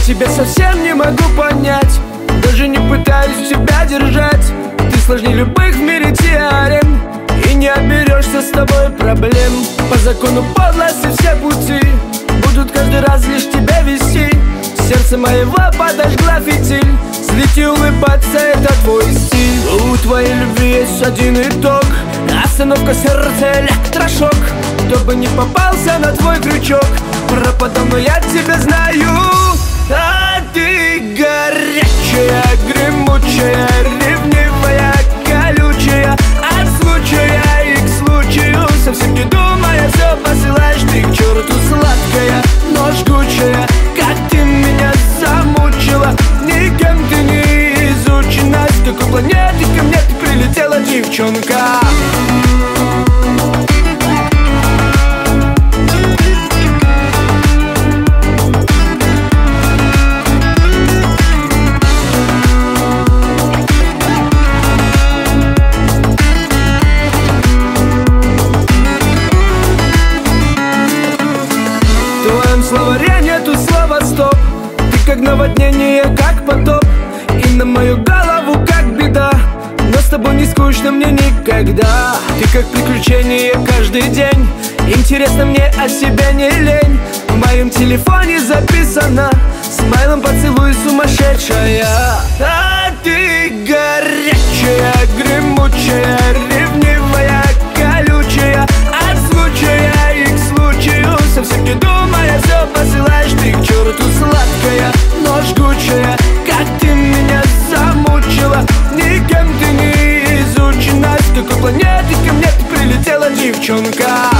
тебя совсем не могу понять, даже не пытаюсь тебя держать. Ты сложнее любых в мире теорем, и не оберешься с тобой проблем. По закону подлости все пути будут каждый раз лишь тебя вести. Сердце моего подожгла фитиль, злить и улыбаться — это твой стиль. У твоей любви есть один итог: остановка сердца, электрошок. Кто бы не попался на твой крючок, пропаду, но я тебя знаю. А ты горячая, гремучая, ревнивая, колючая, от случая и к случаю, совсем не думая, все посылаешь ты к черту. Сладкая, но жгучая, как ты меня замучила. Никем ты не изучена, с какой планеты ко мне ты прилетела, девчонка. В твоем словаре нету слова стоп. Ты как наводнение, как потоп, и на мою голову как беда. Но с тобой не скучно мне никогда. Ты как приключение каждый день. Интересно мне, о себе не лень. В моем телефоне записано: смайлом поцелуй, сумасшедшая. А ты горячая, гремучая, ревнивая, колючая, от случая и к случаю, совсем не думая, все посылаешь ты к черту. Сладкая, но жгучая, как ты меня замучила. Никем ты не изучена, с какой планеты ко мне ты прилетела, девчонка.